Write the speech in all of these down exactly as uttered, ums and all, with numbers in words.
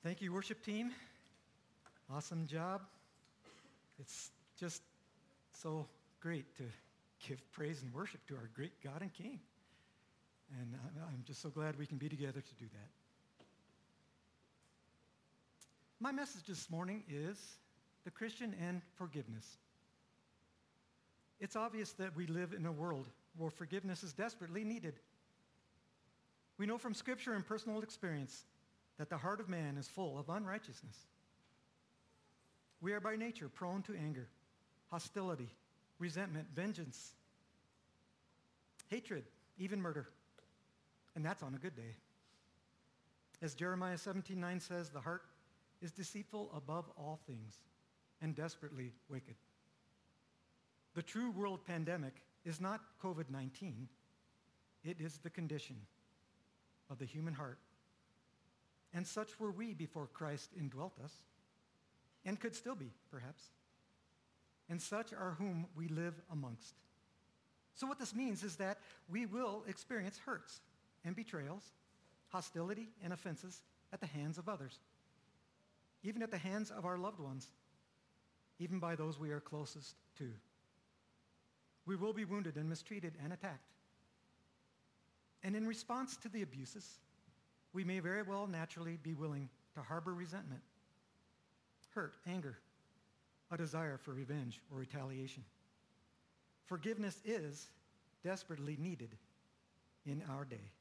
Thank you, worship team. Awesome job. It's just so great to give praise and worship to our great God and King. And I'm just so glad we can be together to do that. My message this morning is the Christian and forgiveness. It's obvious that we live in a world where forgiveness is desperately needed. We know from Scripture and personal experience that the heart of man is full of unrighteousness. We are by nature prone to anger, hostility, resentment, vengeance, hatred, even murder. And that's on a good day. As Jeremiah seventeen nine says, the heart is deceitful above all things and desperately wicked. The true world pandemic is not covid nineteen. It is the condition of the human heart. And such were we before Christ indwelt us, and could still be, perhaps. And such are whom we live amongst. So what this means is that we will experience hurts and betrayals, hostility and offenses at the hands of others, even at the hands of our loved ones, even by those we are closest to. We will be wounded and mistreated and attacked. And in response to the abuses, we may very well naturally be willing to harbor resentment, hurt, anger, a desire for revenge or retaliation. Forgiveness is desperately needed in our day.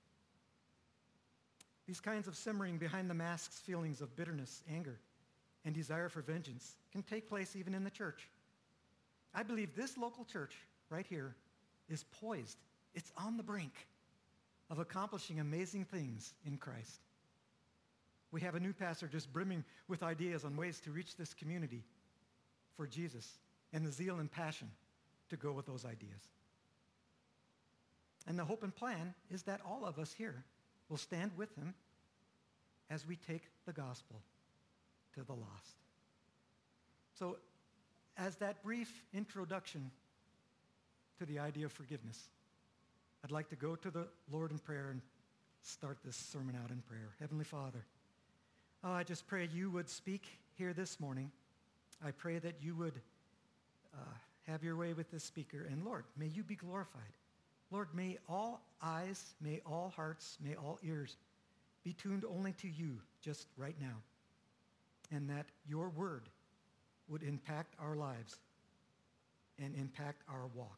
These kinds of simmering behind the masks feelings of bitterness, anger, and desire for vengeance can take place even in the church. I believe this local church right here is poised. It's on the brink of accomplishing amazing things in Christ. We have a new pastor just brimming with ideas on ways to reach this community for Jesus and the zeal and passion to go with those ideas. And the hope and plan is that all of us here will stand with him as we take the gospel to the lost. So, as that brief introduction to the idea of forgiveness, I'd like to go to the Lord in prayer and start this sermon out in prayer. Heavenly Father, oh, I just pray you would speak here this morning. I pray that you would uh, have your way with this speaker. And Lord, may you be glorified. Lord, may all eyes, may all hearts, may all ears be tuned only to you just right now. And that your word would impact our lives and impact our walk.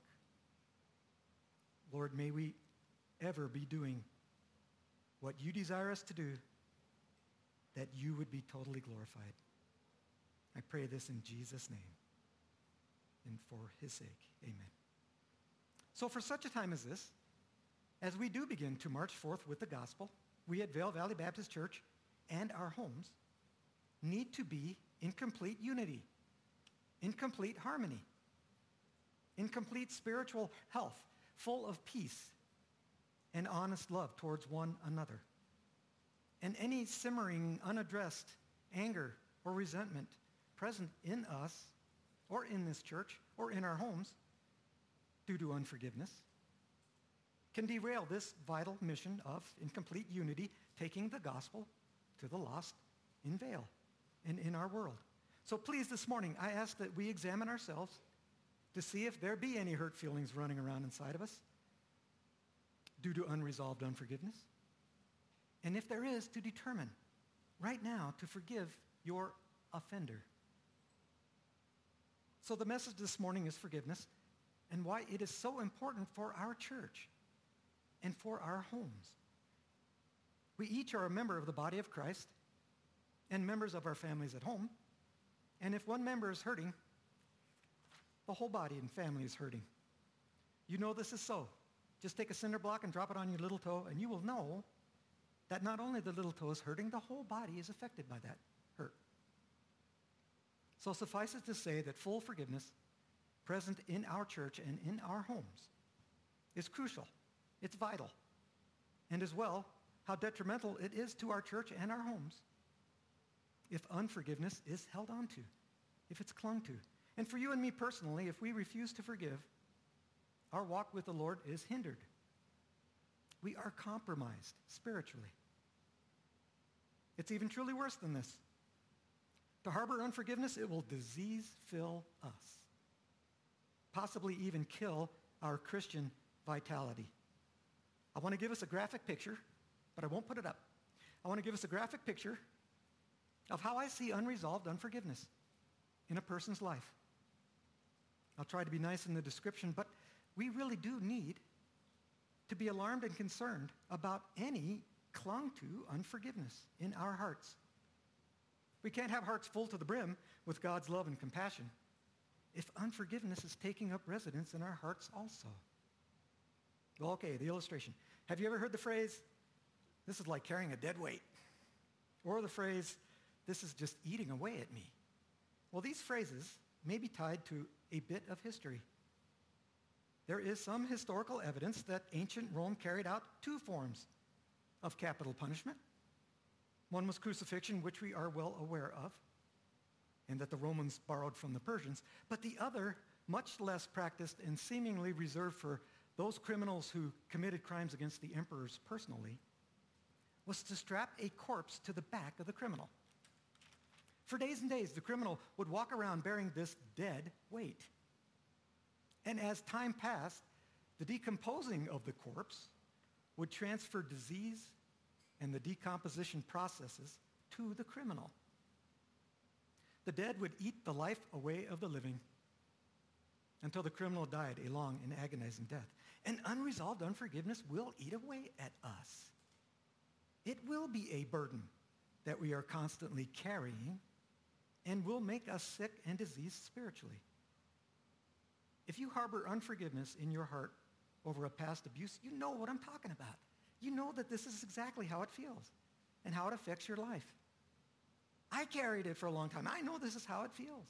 Lord, may we ever be doing what you desire us to do, that you would be totally glorified. I pray this in Jesus' name and for his sake. Amen. So for such a time as this, as we do begin to march forth with the gospel, we at Vail Valley Baptist Church and our homes need to be in complete unity, in complete harmony, in complete spiritual health, full of peace and honest love towards one another. And any simmering, unaddressed anger or resentment present in us or in this church or in our homes due to unforgiveness can derail this vital mission of, in complete unity, taking the gospel to the lost in Vail and in our world. So please, this morning, I ask that we examine ourselves to see if there be any hurt feelings running around inside of us due to unresolved unforgiveness. And if there is, to determine right now to forgive your offender. So the message this morning is forgiveness and why it is so important for our church and for our homes. We each are a member of the body of Christ and members of our families at home. And if one member is hurting, the whole body and family is hurting. You know this is so. Just take a cinder block and drop it on your little toe, and you will know that not only the little toe is hurting, the whole body is affected by that hurt. So suffice it to say that full forgiveness present in our church and in our homes is crucial. It's vital. And as well, how detrimental it is to our church and our homes if unforgiveness is held on to, if it's clung to. And for you and me personally, if we refuse to forgive, our walk with the Lord is hindered. We are compromised spiritually. It's even truly worse than this. To harbor unforgiveness, it will disease-fill us, possibly even kill our Christian vitality. I want to give us a graphic picture, but I won't put it up. I want to give us a graphic picture of how I see unresolved unforgiveness in a person's life. I'll try to be nice in the description, but we really do need to be alarmed and concerned about any clung to unforgiveness in our hearts. We can't have hearts full to the brim with God's love and compassion if unforgiveness is taking up residence in our hearts also. Well, okay, the illustration. Have you ever heard the phrase, this is like carrying a dead weight? Or the phrase, this is just eating away at me? Well, these phrases may be tied to a bit of history. There is some historical evidence that ancient Rome carried out two forms of capital punishment. One was crucifixion, which we are well aware of, and that the Romans borrowed from the Persians. But the other, much less practiced and seemingly reserved for those criminals who committed crimes against the emperors personally, was to strap a corpse to the back of the criminal. For days and days, the criminal would walk around bearing this dead weight. And as time passed, the decomposing of the corpse would transfer disease and the decomposition processes to the criminal. The dead would eat the life away of the living until the criminal died a long and agonizing death. And unresolved unforgiveness will eat away at us. It will be a burden that we are constantly carrying and will make us sick and diseased spiritually. If you harbor unforgiveness in your heart over a past abuse, you know what I'm talking about. You know that this is exactly how it feels and how it affects your life. I carried it for a long time. I know this is how it feels.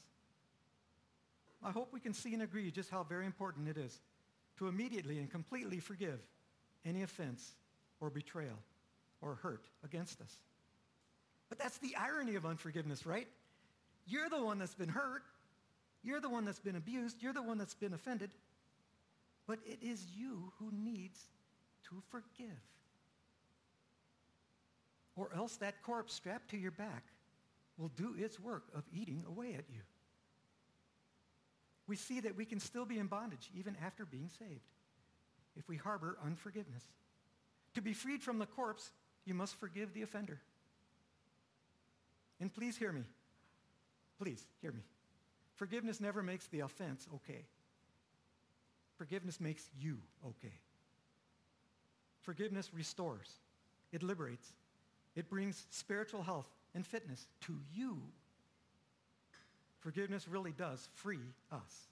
I hope we can see and agree just how very important it is to immediately and completely forgive any offense or betrayal or hurt against us. But that's the irony of unforgiveness, right? You're the one that's been hurt. You're the one that's been abused. You're the one that's been offended. But it is you who needs to forgive. Or else that corpse strapped to your back will do its work of eating away at you. We see that we can still be in bondage even after being saved if we harbor unforgiveness. To be freed from the corpse, you must forgive the offender. And please hear me. Please hear me. Forgiveness never makes the offense okay. Forgiveness makes you okay. Forgiveness restores. It liberates. It brings spiritual health and fitness to you. Forgiveness really does free us.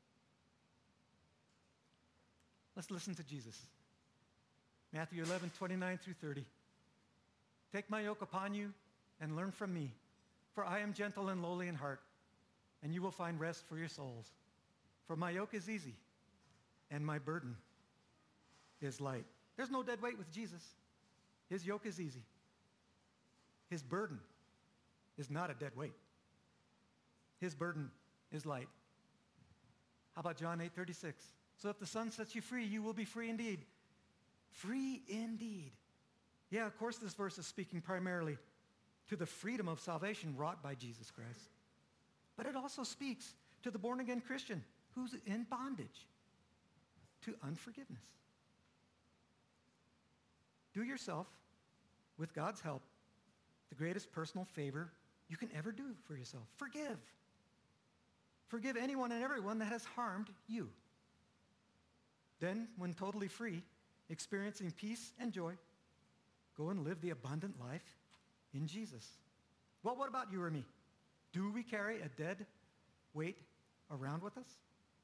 Let's listen to Jesus. Matthew eleven, twenty-nine through thirty. Take my yoke upon you and learn from me, for I am gentle and lowly in heart, and you will find rest for your souls. For my yoke is easy, and my burden is light. There's no dead weight with Jesus. His yoke is easy. His burden is not a dead weight. His burden is light. How about John eight thirty-six? So if the Son sets you free, you will be free indeed. Free indeed. Yeah, of course this verse is speaking primarily to the freedom of salvation wrought by Jesus Christ. But it also speaks to the born-again Christian who's in bondage to unforgiveness. Do yourself, with God's help, the greatest personal favor you can ever do for yourself. Forgive. Forgive anyone and everyone that has harmed you. Then, when totally free, experiencing peace and joy, go and live the abundant life in Jesus. Well, what about you or me? Do we carry a dead weight around with us?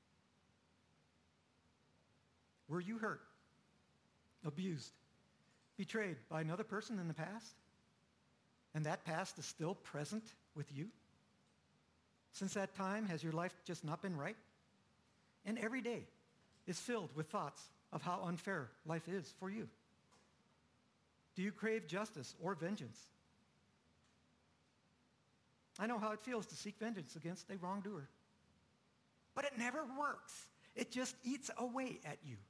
Were you hurt, abused, betrayed by another person in the past? And that past is still present with you? Since that time, has your life just not been right? And every day is filled with thoughts of how unfair life is for you. Do you crave justice or vengeance? I know how it feels to seek vengeance against a wrongdoer. But it never works. It just eats away at you.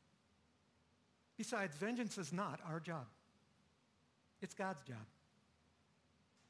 Besides, vengeance is not our job. It's God's job.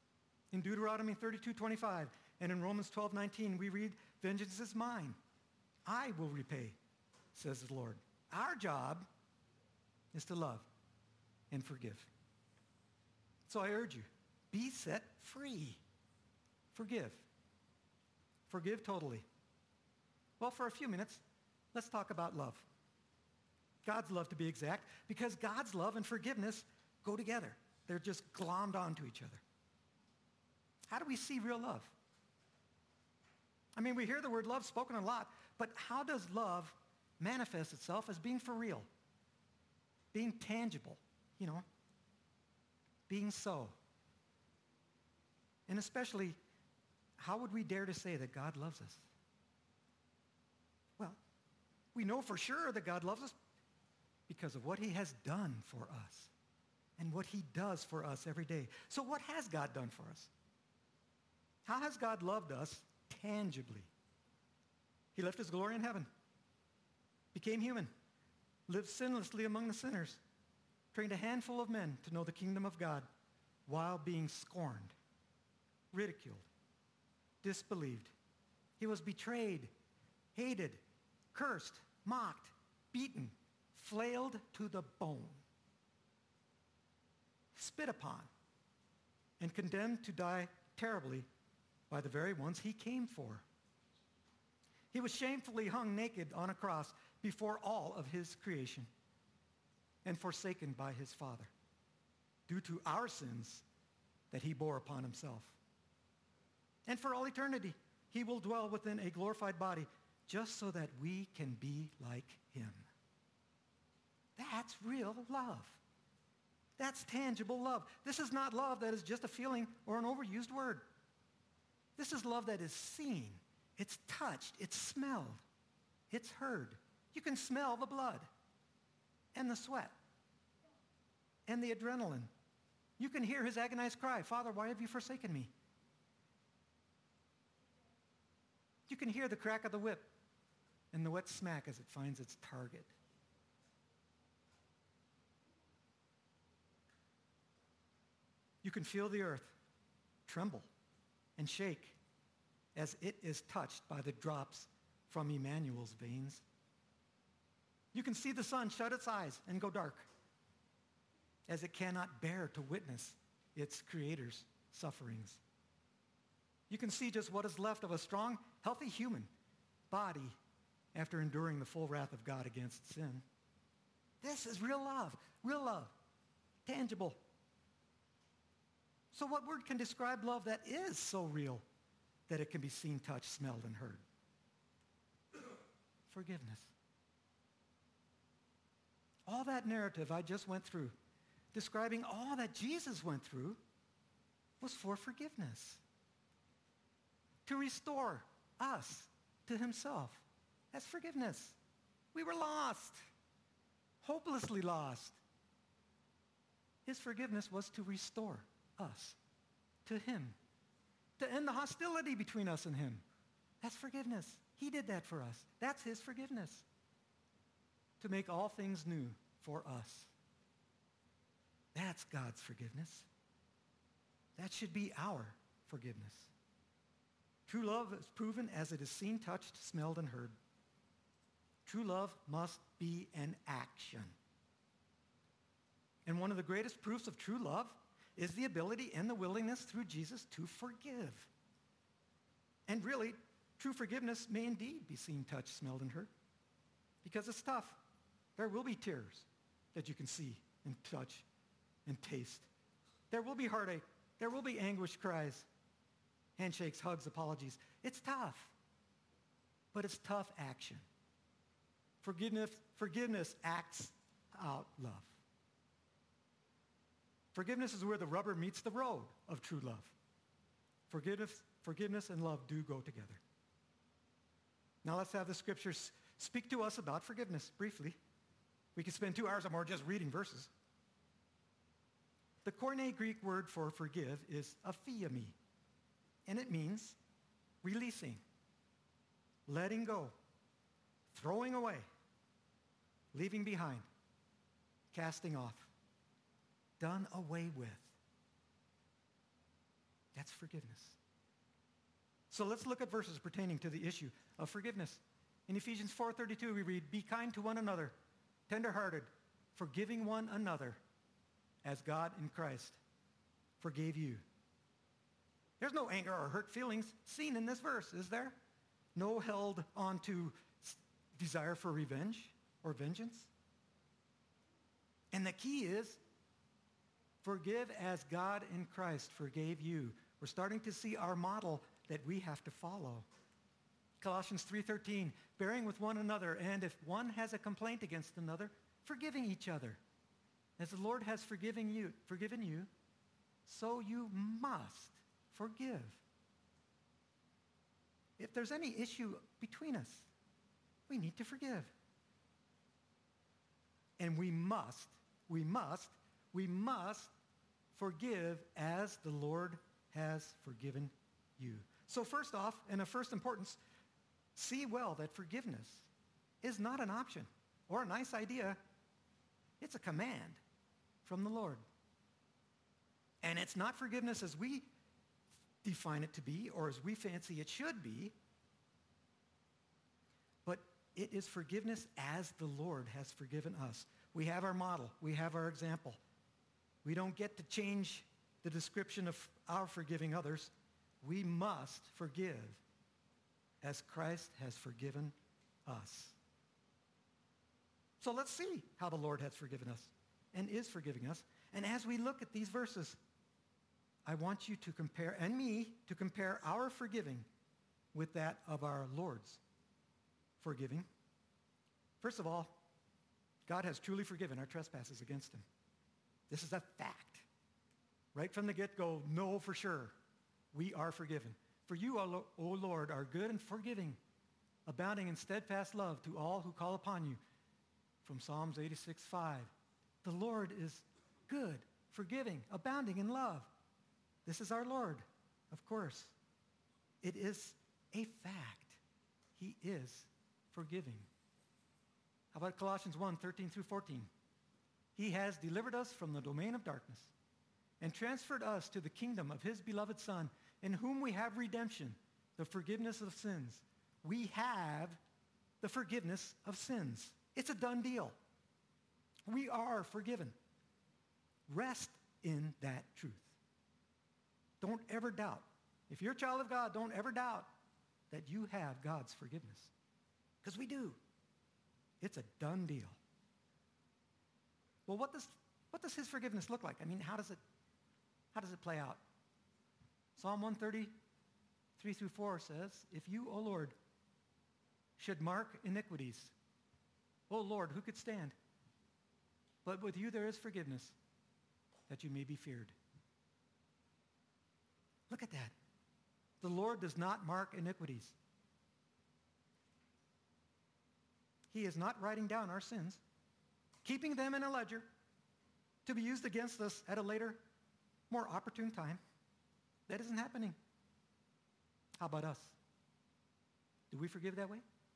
In Deuteronomy thirty-two twenty-five and in Romans twelve nineteen, we read, vengeance is mine. I will repay, says the Lord. Our job is to love and forgive. So I urge you, be set free. Forgive. Forgive totally. Well, for a few minutes, let's talk about love. God's love, to be exact, because God's love and forgiveness go together. They're just glommed onto each other. How do we see real love? I mean, we hear the word love spoken a lot, but how does love manifest itself as being for real? Being tangible, you know, being so. And especially, how would we dare to say that God loves us? Well, we know for sure that God loves us because of what he has done for us and what he does for us every day. So what has God done for us? How has God loved us tangibly? He left his glory in heaven, became human, lived sinlessly among the sinners, trained a handful of men to know the kingdom of God while being scorned, ridiculed, disbelieved. He was betrayed, hated, cursed, mocked, beaten, flailed to the bone, spit upon, and condemned to die terribly by the very ones he came for. He was shamefully hung naked on a cross before all of his creation and forsaken by his Father due to our sins that he bore upon himself. And for all eternity, he will dwell within a glorified body just so that we can be like him. That's real love. That's tangible love. This is not love that is just a feeling or an overused word. This is love that is seen, it's touched, it's smelled, it's heard. You can smell the blood and the sweat and the adrenaline. You can hear his agonized cry, Father, why have you forsaken me? You can hear the crack of the whip and the wet smack as it finds its target. You can feel the earth tremble and shake as it is touched by the drops from Emmanuel's veins. You can see the sun shut its eyes and go dark as it cannot bear to witness its creator's sufferings. You can see just what is left of a strong, healthy human body after enduring the full wrath of God against sin. This is real love, real love, tangible. So what word can describe love that is so real that it can be seen, touched, smelled, and heard? Forgiveness. All that narrative I just went through, describing all that Jesus went through, was for forgiveness. To restore us to himself. That's forgiveness. We were lost, hopelessly lost. His forgiveness was to restore us to him, to end the hostility between us and him. That's forgiveness. He did that for us. That's his forgiveness. To make all things new for us. That's God's forgiveness. That should be our forgiveness. True love is proven as it is seen, touched, smelled, and heard. True love must be an action. And one of the greatest proofs of true love is the ability and the willingness through Jesus to forgive. And really, true forgiveness may indeed be seen, touched, smelled, and heard. Because it's tough. There will be tears that you can see and touch and taste. There will be heartache. There will be anguished cries, handshakes, hugs, apologies. It's tough. But it's tough action. Forgiveness, forgiveness acts out love. Forgiveness is where the rubber meets the road of true love. Forgiveness, forgiveness and love do go together. Now let's have the scriptures speak to us about forgiveness briefly. We could spend two hours or more just reading verses. The Koine Greek word for forgive is aphiemi, and it means releasing, letting go, throwing away, leaving behind, casting off, done away with. That's forgiveness. So let's look at verses pertaining to the issue of forgiveness. In Ephesians four thirty-two, we read, "Be kind to one another, tenderhearted, forgiving one another, as God in Christ forgave you." There's no anger or hurt feelings seen in this verse, is there? No held on to desire for revenge or vengeance. And the key is, forgive as God in Christ forgave you. We're starting to see our model that we have to follow. Colossians three thirteen, bearing with one another, and if one has a complaint against another, forgiving each other. As the Lord has forgiven you, forgiven you, so you must forgive. If there's any issue between us, we need to forgive. And we must, we must, we must forgive as the Lord has forgiven you. So first off, and of first importance, see well that forgiveness is not an option or a nice idea. It's a command from the Lord. And it's not forgiveness as we define it to be or as we fancy it should be, but it is forgiveness as the Lord has forgiven us. We have our model. We have our example. We don't get to change the description of our forgiving others. We must forgive as Christ has forgiven us. So let's see how the Lord has forgiven us and is forgiving us. And as we look at these verses, I want you to compare, and me, to compare our forgiving with that of our Lord's forgiving. First of all, God has truly forgiven our trespasses against him. This is a fact. Right from the get-go, know for sure, we are forgiven. For you, O Lord, are good and forgiving, abounding in steadfast love to all who call upon you. From Psalms eighty-six five. The Lord is good, forgiving, abounding in love. This is our Lord, of course. It is a fact. He is forgiving. How about Colossians one thirteen through fourteen? He has delivered us from the domain of darkness and transferred us to the kingdom of his beloved Son, in whom we have redemption, the forgiveness of sins. We have the forgiveness of sins. It's a done deal. We are forgiven. Rest in that truth. Don't ever doubt. If you're a child of God, don't ever doubt that you have God's forgiveness. Because we do. It's a done deal. Well, what does, what does his forgiveness look like? I mean, how does it, how does it play out? Psalm one thirty-three through four says, if you, O Lord, should mark iniquities, O Lord, who could stand? But with you there is forgiveness, that you may be feared. Look at that. The Lord does not mark iniquities. He is not writing down our sins, keeping them in a ledger to be used against us at a later, more opportune time. That isn't happening. How about us? Do we forgive that way?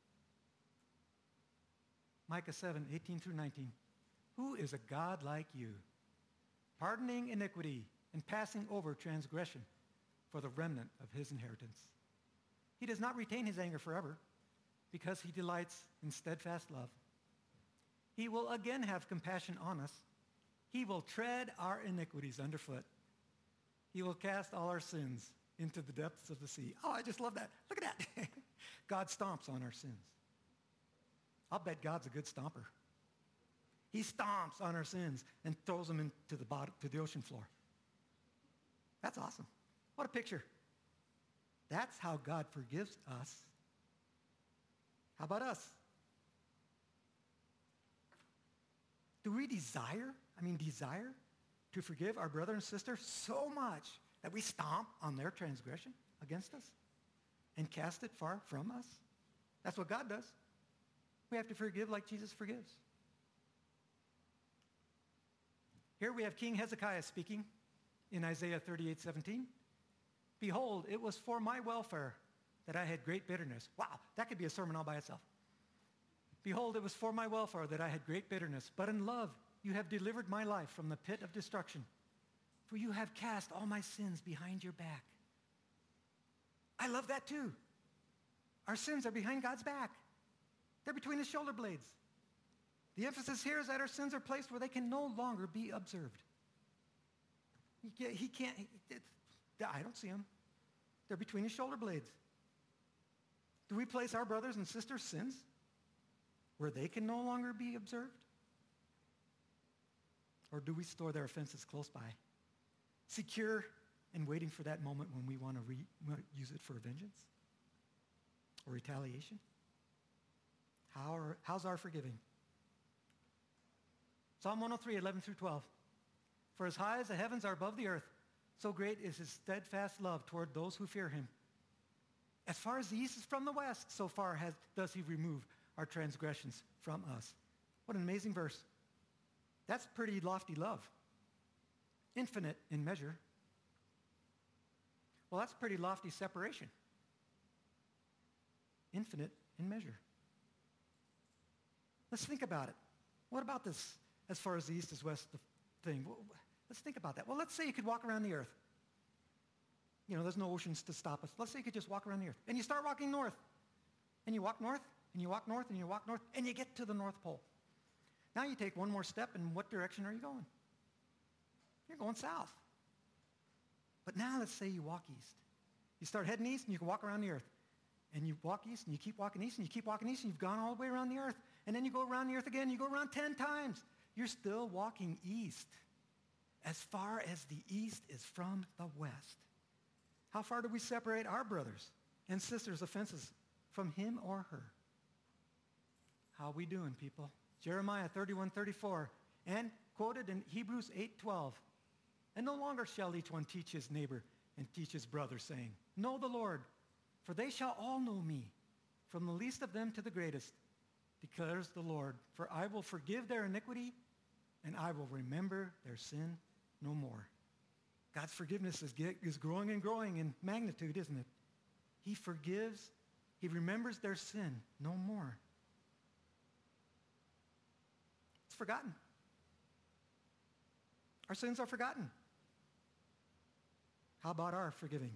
Micah seven eighteen through nineteen. Who is a God like you, pardoning iniquity and passing over transgression for the remnant of his inheritance? He does not retain his anger forever, because he delights in steadfast love. He will again have compassion on us. He will tread our iniquities underfoot. He will cast all our sins into the depths of the sea. Oh, I just love that. Look at that. God stomps on our sins. I'll bet God's a good stomper. He stomps on our sins and throws them into the bottom, to the ocean floor. That's awesome. What a picture. That's how God forgives us. How about us? Do we desire, I mean desire, to forgive our brother and sister so much that we stomp on their transgression against us and cast it far from us? That's what God does. We have to forgive like Jesus forgives. Here we have King Hezekiah speaking in Isaiah thirty-eight seventeen. Behold, it was for my welfare that I had great bitterness. Wow, that could be a sermon all by itself. Behold, it was for my welfare that I had great bitterness, but in love you have delivered my life from the pit of destruction. For you have cast all my sins behind your back. I love that too. Our sins are behind God's back. They're between his shoulder blades. The emphasis here is that our sins are placed where they can no longer be observed. He can't, I don't see them. They're between his shoulder blades. Do we place our brothers and sisters' sins where they can no longer be observed? Or do we store their offenses close by, secure and waiting for that moment when we want to re- use it for vengeance or retaliation? How are, how's our forgiving? Psalm one oh three, eleven through twelve. For as high as the heavens are above the earth, so great is his steadfast love toward those who fear him. As far as the east is from the west, so far has, does he remove our transgressions from us. What an amazing verse. That's pretty lofty love. Infinite in measure. Well, that's pretty lofty separation. Infinite in measure. Let's think about it. What about this as far as the east is west thing? Let's think about that. Well, let's say you could walk around the earth. You know, there's no oceans to stop us. Let's say you could just walk around the earth. And you start walking north. And you walk north, and you walk north, and you walk north, and you get to the North Pole. Now you take one more step, and what direction are you going? You're going south. But now let's say you walk east. You start heading east, and you can walk around the earth. And you walk east, and you keep walking east, and you keep walking east, and you've gone all the way around the earth. And then you go around the earth again, you go around ten times. You're still walking east, as far as the east is from the west. How far do we separate our brothers and sisters' offenses from him or her? How we doing, people? Jeremiah thirty-one thirty-four, and quoted in Hebrews eight twelve. And no longer shall each one teach his neighbor and teach his brother, saying, Know the Lord, for they shall all know me, from the least of them to the greatest, declares the Lord. For I will forgive their iniquity, and I will remember their sin no more. God's forgiveness is, get, is growing and growing in magnitude, isn't it? He forgives. He remembers their sin no more. It's forgotten. Our sins are forgotten. How about our forgiving?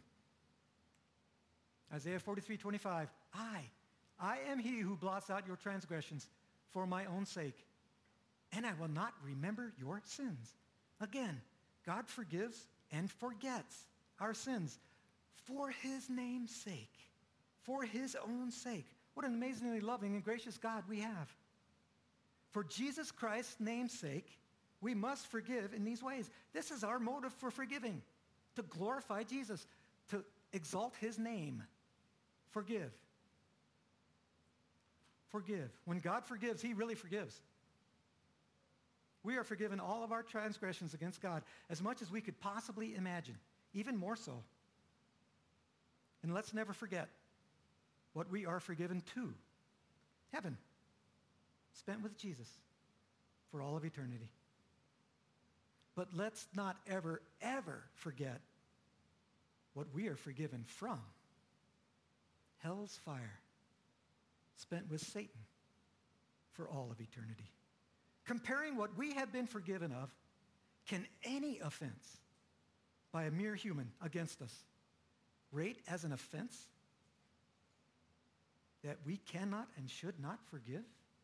Isaiah forty-three twenty-five. I, I am he who blots out your transgressions for my own sake, and I will not remember your sins. Again, God forgives and forgets our sins for his name's sake, for his own sake. What an amazingly loving and gracious God we have. For Jesus Christ's name's sake, we must forgive in these ways. This is our motive for forgiving, to glorify Jesus, to exalt his name. Forgive. Forgive. When God forgives, he really forgives. We are forgiven all of our transgressions against God as much as we could possibly imagine, even more so. And let's never forget what we are forgiven to. Heaven, spent with Jesus for all of eternity. But let's not ever, ever forget what we are forgiven from. Hell's fire, spent with Satan for all of eternity. Comparing what we have been forgiven of, can any offense by a mere human against us rate as an offense that we cannot and should not forgive?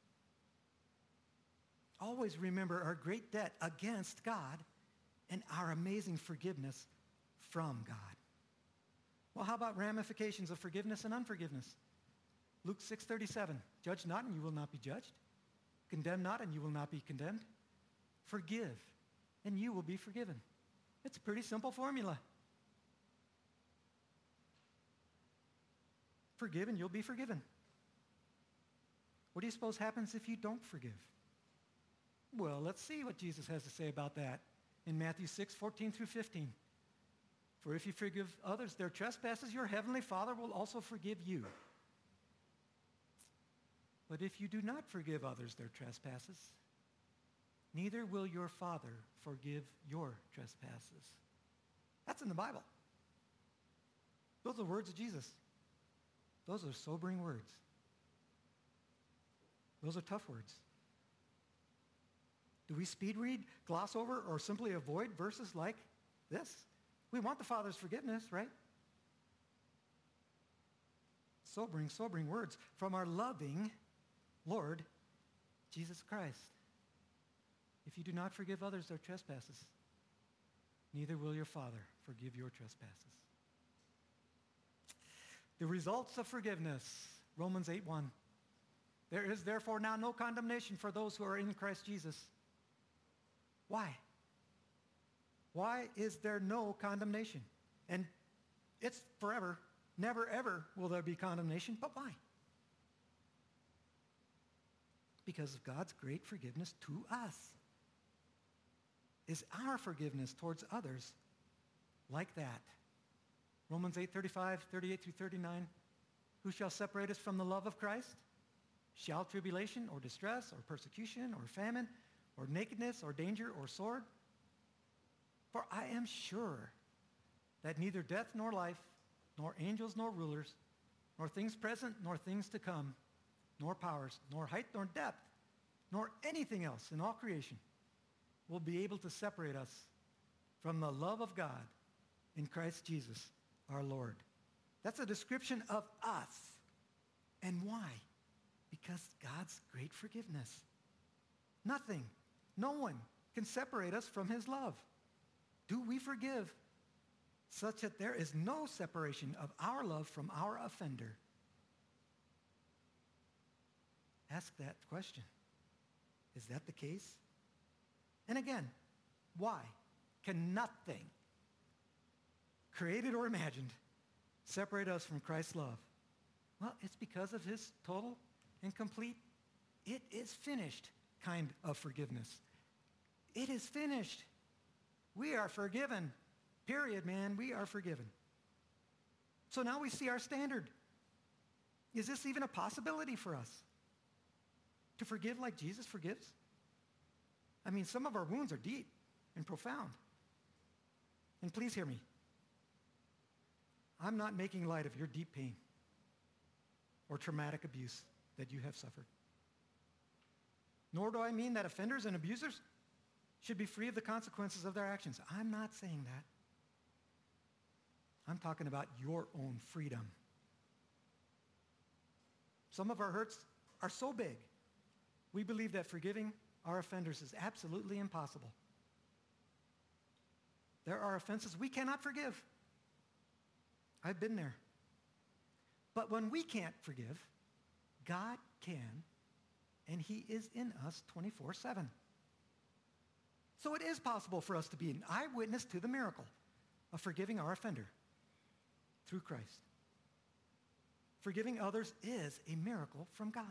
Always remember our great debt against God and our amazing forgiveness from God. Well, how about ramifications of forgiveness and unforgiveness? Luke six thirty-seven, judge not and you will not be judged. Condemn not and you will not be condemned. Forgive and you will be forgiven. It's a pretty simple formula. Forgive and you'll be forgiven. What do you suppose happens if you don't forgive? Well, let's see what Jesus has to say about that in Matthew six fourteen through fifteen. For if you forgive others their trespasses, your heavenly Father will also forgive you. But if you do not forgive others their trespasses, neither will your Father forgive your trespasses. That's in the Bible. Those are words of Jesus. Those are sobering words. Those are tough words. Do we speed read, gloss over, or simply avoid verses like this? We want the Father's forgiveness, right? sobering, sobering words from our loving Lord Jesus Christ. If you do not forgive others their trespasses, neither will your Father forgive your trespasses. The results of forgiveness, Romans eight one. There is therefore now no condemnation for those who are in Christ Jesus. Why? Why is there no condemnation? And it's forever. Never, ever will there be condemnation. But why? Because of God's great forgiveness to us. Is our forgiveness towards others like that? Romans eight thirty-five, thirty-eight through thirty-nine. Who shall separate us from the love of Christ? Shall tribulation or distress or persecution or famine or nakedness or danger or sword? For I am sure that neither death nor life, nor angels nor rulers, nor things present nor things to come, nor powers, nor height nor depth, nor anything else in all creation will be able to separate us from the love of God in Christ Jesus our Lord. That's a description of us. And why? Because God's great forgiveness. Nothing, no one can separate us from his love. Do we forgive such that there is no separation of our love from our offender? Ask that question. Is that the case? And again, why can nothing, created or imagined, separate us from Christ's love? Well, it's because of his total and complete, it is finished kind of forgiveness. It is finished. We are forgiven. Period, man. We are forgiven. So now we see our standard. Is this even a possibility for us? To forgive like Jesus forgives? I mean, some of our wounds are deep and profound. And please hear me. I'm not making light of your deep pain or traumatic abuse that you have suffered. Nor do I mean that offenders and abusers should be free of the consequences of their actions. I'm not saying that. I'm talking about your own freedom. Some of our hurts are so big, we believe that forgiving our offenders is absolutely impossible. There are offenses we cannot forgive. I've been there. But when we can't forgive, God can, and he is in us twenty-four seven. So it is possible for us to be an eyewitness to the miracle of forgiving our offender through Christ. Forgiving others is a miracle from God.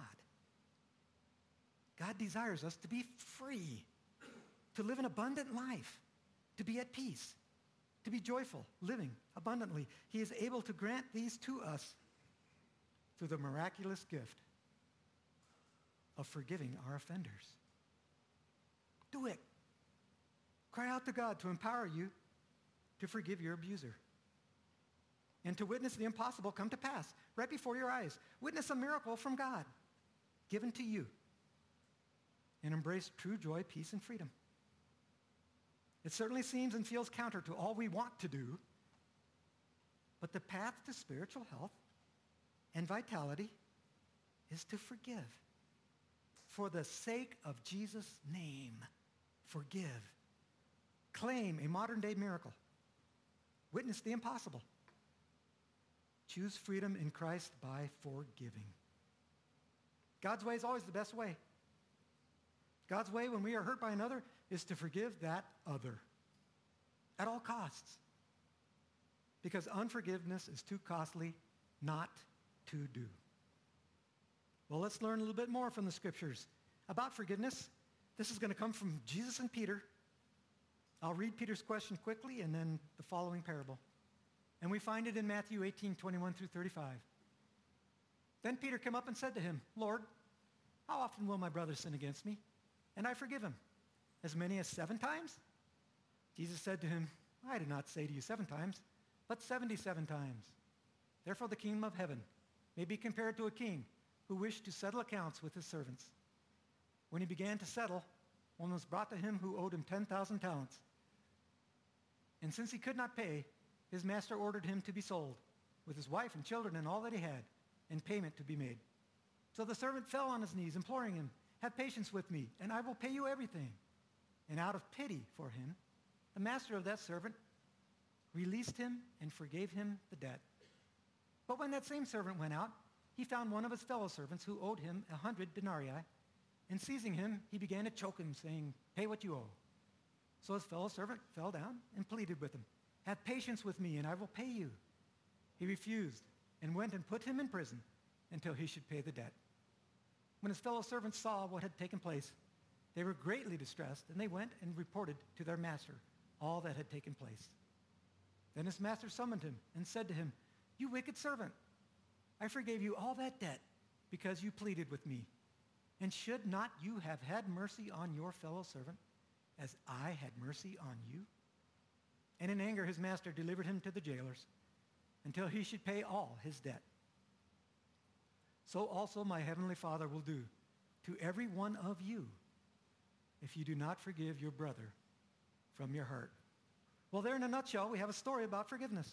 God desires us to be free, to live an abundant life, to be at peace, to be joyful, living abundantly. He is able to grant these to us through the miraculous gift of forgiving our offenders. Do it. Cry out to God to empower you to forgive your abuser and to witness the impossible come to pass right before your eyes. Witness a miracle from God given to you and embrace true joy, peace, and freedom. It certainly seems and feels counter to all we want to do, but the path to spiritual health and vitality is to forgive. For the sake of Jesus' name, forgive. Claim a modern-day miracle. Witness the impossible. Choose freedom in Christ by forgiving. God's way is always the best way. God's way when we are hurt by another is to forgive that other at all costs. Because unforgiveness is too costly not to do. Well, let's learn a little bit more from the scriptures about forgiveness. This is going to come from Jesus and Peter. I'll read Peter's question quickly and then the following parable. And we find it in Matthew eighteen, twenty-one through thirty-five. Then Peter came up and said to him, Lord, how often will my brother sin against me? And I forgive him. As many as seven times? Jesus said to him, I did not say to you seven times, but seventy-seven times. Therefore the kingdom of heaven may be compared to a king who wished to settle accounts with his servants. When he began to settle, one was brought to him who owed him ten thousand talents. And since he could not pay, his master ordered him to be sold, with his wife and children and all that he had, and payment to be made. So the servant fell on his knees, imploring him, have patience with me, and I will pay you everything. And out of pity for him, the master of that servant released him and forgave him the debt. But when that same servant went out, he found one of his fellow servants who owed him a hundred denarii. And seizing him, he began to choke him, saying, pay what you owe. So his fellow servant fell down and pleaded with him, have patience with me, and I will pay you. He refused and went and put him in prison until he should pay the debt. When his fellow servants saw what had taken place, they were greatly distressed, and they went and reported to their master all that had taken place. Then his master summoned him and said to him, you wicked servant, I forgave you all that debt because you pleaded with me. And should not you have had mercy on your fellow servant as I had mercy on you? And in anger his master delivered him to the jailers until he should pay all his debt. So also my heavenly Father will do to every one of you if you do not forgive your brother from your heart. Well, there in a nutshell, we have a story about forgiveness.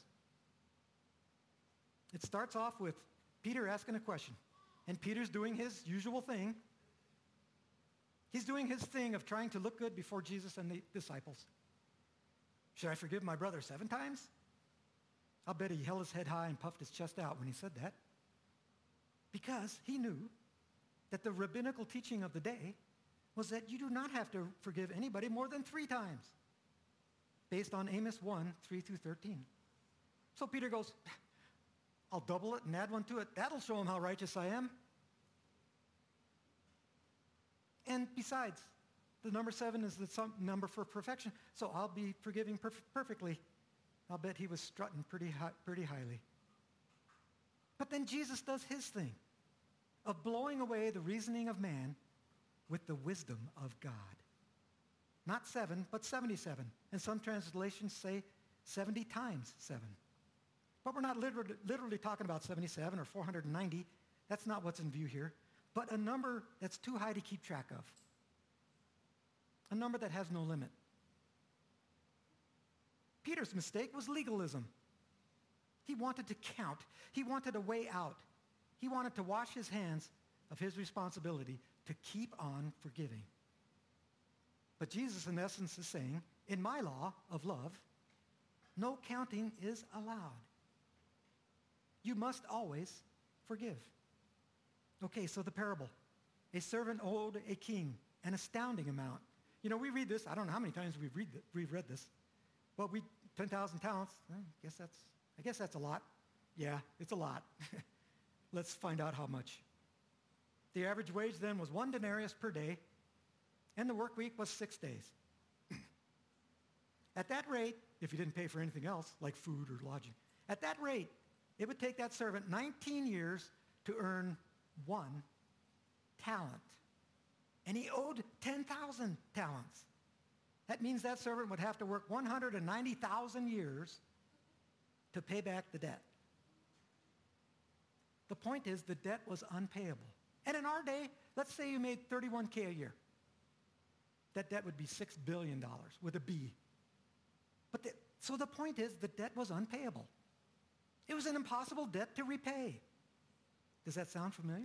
It starts off with Peter asking a question, and Peter's doing his usual thing. He's doing his thing of trying to look good before Jesus and the disciples. Should I forgive my brother seven times? I'll bet he held his head high and puffed his chest out when he said that, because he knew that the rabbinical teaching of the day was that you do not have to forgive anybody more than three times, based on Amos one, three through thirteen. So Peter goes, I'll double it and add one to it. That'll show him how righteous I am. And besides, the number seven is the sum- number for perfection, so I'll be forgiving perf- perfectly. I'll bet he was strutting pretty, high, pretty highly. But then Jesus does his thing of blowing away the reasoning of man with the wisdom of God. Not seven, but seventy-seven. And some translations say seventy times seven. But we're not literally, literally talking about seventy-seven or four hundred ninety. That's not what's in view here. But a number that's too high to keep track of. A number that has no limit. Peter's mistake was legalism. He wanted to count. He wanted a way out. He wanted to wash his hands of his responsibility to keep on forgiving. But Jesus, in essence, is saying, in my law of love, no counting is allowed. You must always forgive. Okay, so the parable. A servant owed a king an astounding amount. You know, we read this. I don't know how many times we've read, th- we've read this. But we, ten thousand talents, I guess that's, I guess that's a lot. Yeah, it's a lot. Let's find out how much. The average wage then was one denarius per day, and the work week was six days. At that rate, if you didn't pay for anything else, like food or lodging, at that rate, it would take that servant nineteen years to earn one talent. And he owed ten thousand talents. That means that servant would have to work one hundred ninety thousand years to pay back the debt. The point is, the debt was unpayable. And in our day, let's say you made thirty-one K a year. That debt would be six billion dollars with a B. But the, so the point is, the debt was unpayable. It was an impossible debt to repay. Does that sound familiar?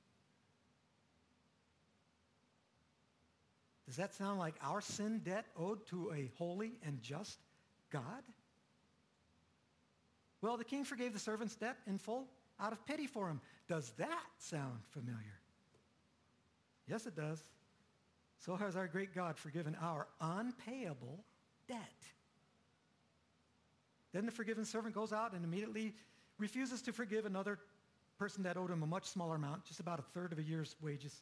Does that sound like our sin debt owed to a holy and just God? Well, the king forgave the servant's debt in full out of pity for him. Does that sound familiar? Yes, it does. So has our great God forgiven our unpayable debt. Then the forgiven servant goes out and immediately refuses to forgive another person that owed him a much smaller amount, just about a third of a year's wages.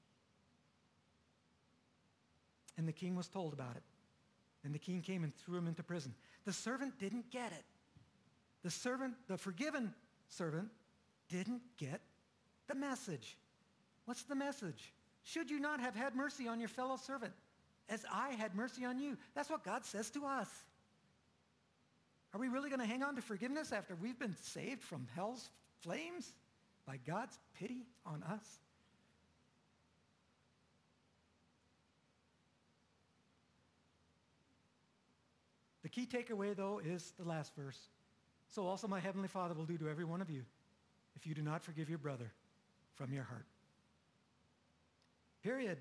And the king was told about it. And the king came and threw him into prison. The servant didn't get it. The servant, the forgiven servant, didn't get the message. What's the message? Should you not have had mercy on your fellow servant as I had mercy on you? That's what God says to us. Are we really going to hang on to forgiveness after we've been saved from hell's flames by God's pity on us? The key takeaway, though, is the last verse. So also my heavenly Father will do to every one of you if you do not forgive your brother from your heart. Period.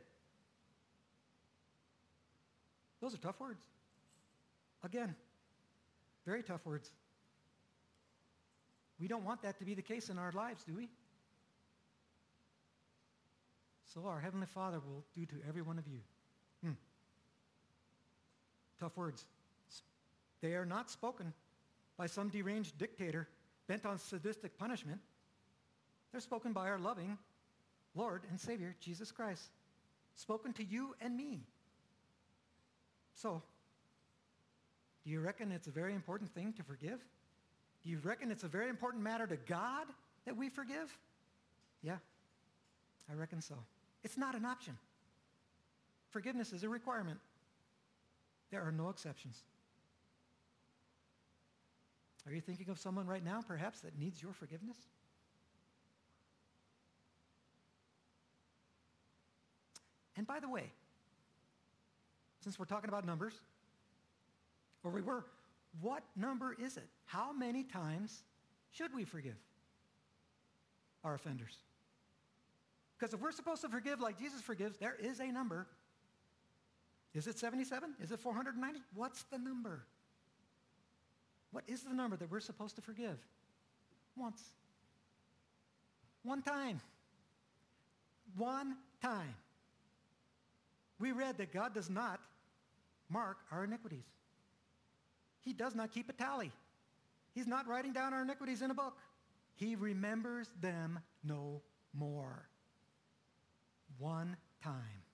Those are tough words. Again, very tough words. We don't want that to be the case in our lives, do we? So our Heavenly Father will do to every one of you. Hmm. Tough words. They are not spoken by some deranged dictator bent on sadistic punishment. They're spoken by our loving Lord and Savior, Jesus Christ. Spoken to you and me. So, do you reckon it's a very important thing to forgive? Do you reckon it's a very important matter to God that we forgive? Yeah, I reckon so. It's not an option. Forgiveness is a requirement. There are no exceptions. Are you thinking of someone right now, perhaps, that needs your forgiveness? And by the way, since we're talking about numbers, or we were, what number is it? How many times should we forgive our offenders? Because if we're supposed to forgive like Jesus forgives, there is a number. Is it seventy-seven? Is it four hundred ninety? What's the number? What is the number that we're supposed to forgive? Once. One time. One time. We read that God does not mark our iniquities. He does not keep a tally. He's not writing down our iniquities in a book. He remembers them no more. One time.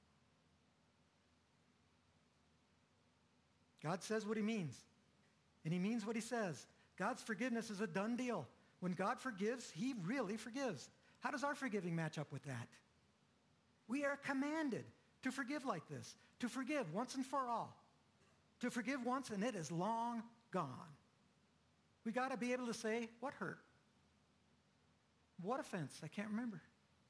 God says what he means, and he means what he says. God's forgiveness is a done deal. When God forgives, he really forgives. How does our forgiving match up with that? We are commanded to forgive like this, to forgive once and for all, to forgive once and it is long gone. We got to be able to say, what hurt? What offense? I can't remember.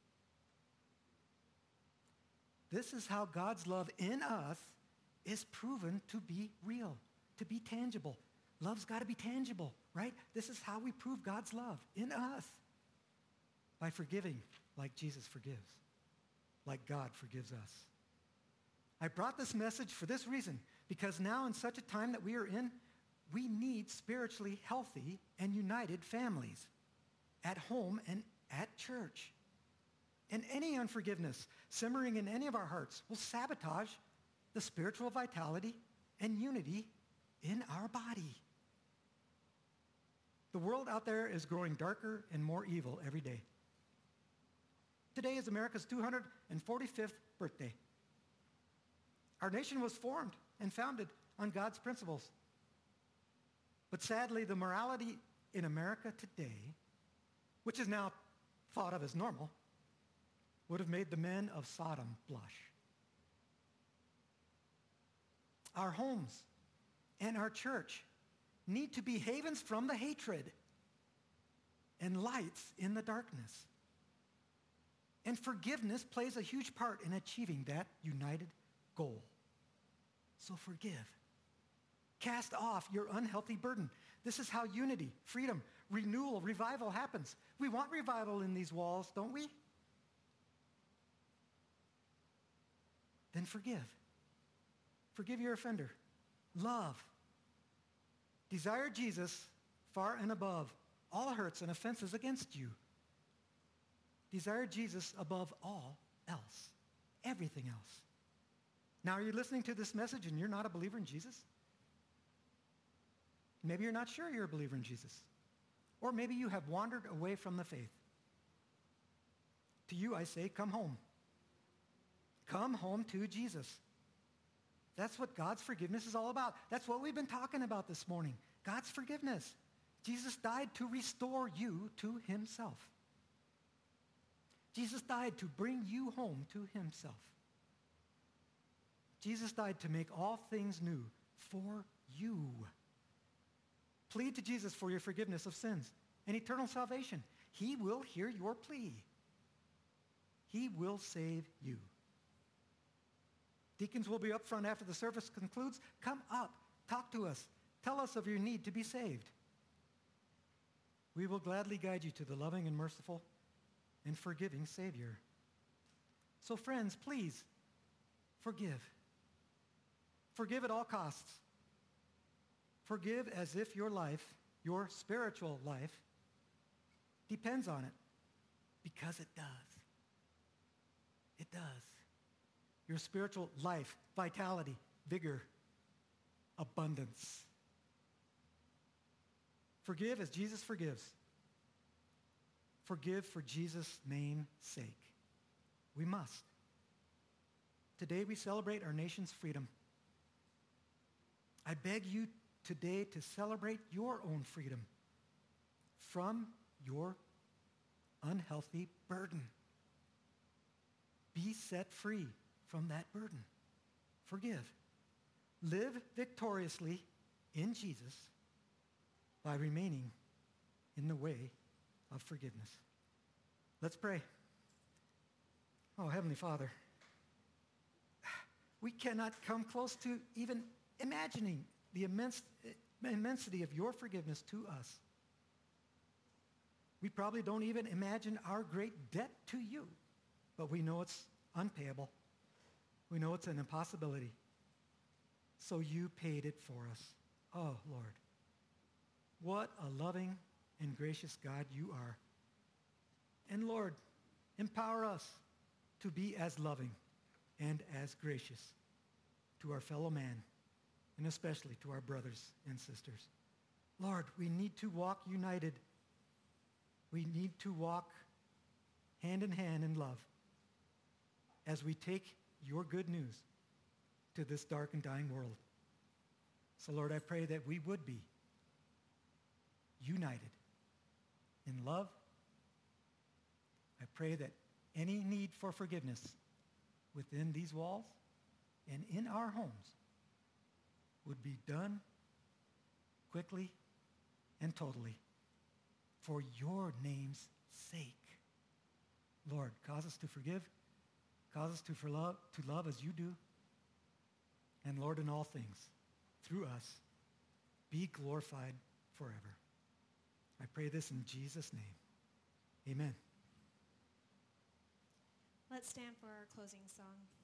This is how God's love in us is proven to be real, to be tangible. Love's got to be tangible, right? This is how we prove God's love in us, by forgiving like Jesus forgives, like God forgives us. I brought this message for this reason, because now in such a time that we are in, we need spiritually healthy and united families at home and at church. And any unforgiveness simmering in any of our hearts will sabotage the spiritual vitality and unity in our body. The world out there is growing darker and more evil every day. Today is America's two hundred forty-fifth birthday. Our nation was formed and founded on God's principles. But sadly, the morality in America today, which is now thought of as normal, would have made the men of Sodom blush. Our homes and our church need to be havens from the hatred and lights in the darkness. And forgiveness plays a huge part in achieving that united goal. So forgive. Cast off your unhealthy burden. This is how unity, freedom, renewal, revival happens. We want revival in these walls, don't we? Then forgive. Forgive your offender. Love. Desire Jesus far and above all hurts and offenses against you. Desire Jesus above all else. Everything else. Now, are you listening to this message and you're not a believer in Jesus? Maybe you're not sure you're a believer in Jesus. Or maybe you have wandered away from the faith. To you, I say, come home. Come home to Jesus. That's what God's forgiveness is all about. That's what we've been talking about this morning. God's forgiveness. Jesus died to restore you to himself. Jesus died to bring you home to himself. Jesus died to make all things new for you. Plead to Jesus for your forgiveness of sins and eternal salvation. He will hear your plea. He will save you. Deacons will be up front after the service concludes. Come up, talk to us. Tell us of your need to be saved. we will gladly guide you to the loving and merciful and forgiving Savior. So friends, please, forgive. Forgive at all costs. Forgive as if your life, your spiritual life, depends on it, because it does. It does. Your spiritual life, vitality, vigor, abundance. Forgive as Jesus forgives. Forgive for Jesus' name's sake. We must. Today we celebrate our nation's freedom. I beg you today to celebrate your own freedom from your unhealthy burden. Be set free from that burden. Forgive. Live victoriously in Jesus by remaining in the way of forgiveness. Let's pray. Oh, Heavenly Father, we cannot come close to even imagining the immense, immensity of your forgiveness to us. We probably don't even imagine our great debt to you, but we know it's unpayable. We know it's an impossibility. So you paid it for us. Oh, Lord, what a loving and gracious God you are. And Lord, empower us to be as loving and as gracious to our fellow man, and especially to our brothers and sisters. Lord, we need to walk united. We need to walk hand in hand in love as we take your good news to this dark and dying world. So Lord, I pray that we would be united in love. I pray that any need for forgiveness within these walls and in our homes would be done quickly and totally for your name's sake. Lord, cause us to forgive, cause us to, for love, to love as you do, and Lord, in all things, through us, be glorified forever. I pray this in Jesus' name. Amen. Let's stand for our closing song.